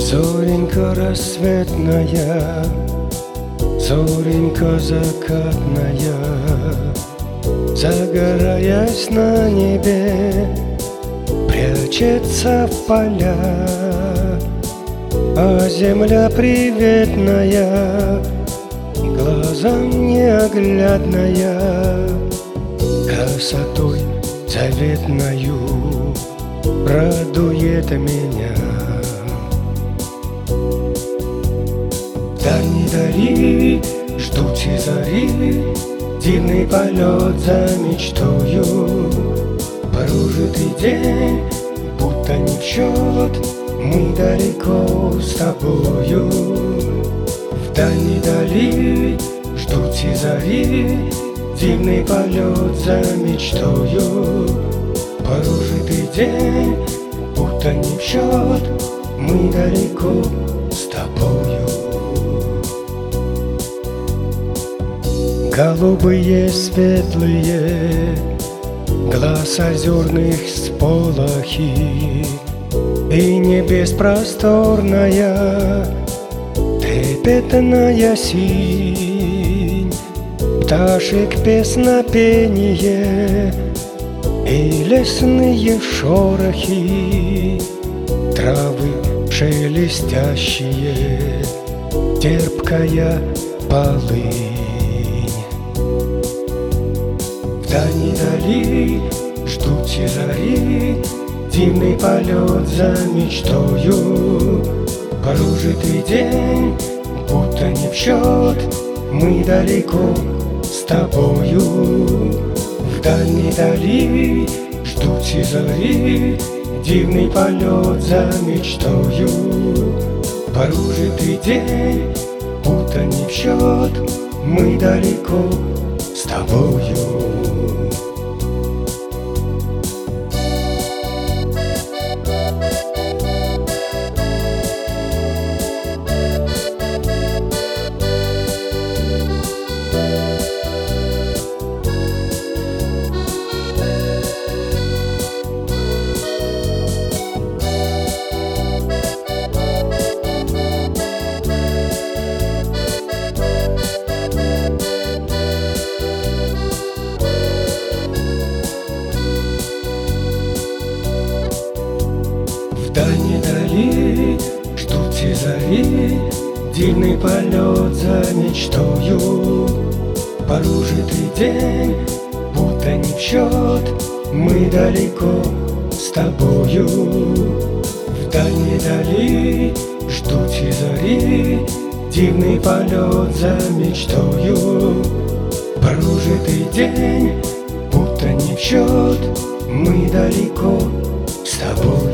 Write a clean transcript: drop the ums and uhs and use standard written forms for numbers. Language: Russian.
Зоренька рассветная, зоренька закатная, загораясь на небе, прячется в поля. А земля приветная, глазам неоглядная, красотой заветною радует меня. Дальней дали ждут и зари, дивный полет за мечтою. Прожитый день будто не в счет, мы далеко с тобою. В дальней дали ждут и зари, дивный полет за мечтою. Прожитый день будто не в счет, мы далеко с тобою. Голубые светлые глаз озерных сполохи, и небес просторная трепетная синь, пташек песнопение и лесные шорохи, травы шелестящие, терпкая полынь. В дальней дали ждут и зари, дивный полет за мечтою. Прожитый день будто не в счет, мы далеко с тобою. В дальней дали ждут и зари, дивный полет за мечтою. Прожитый день будто не в счет, мы далеко с тобою. В дальней дали ждут и зари, дивный полет за мечтою. Прожитый день будто не в счет, мы далеко с тобою. В дальней дали ждут и зари, дивный полет за мечтою. Прожитый день будто не в счет, мы далеко с тобой.